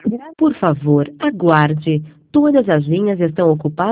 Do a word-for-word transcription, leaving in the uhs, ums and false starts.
Por favor, aguarde. Todas as linhas estão ocupadas.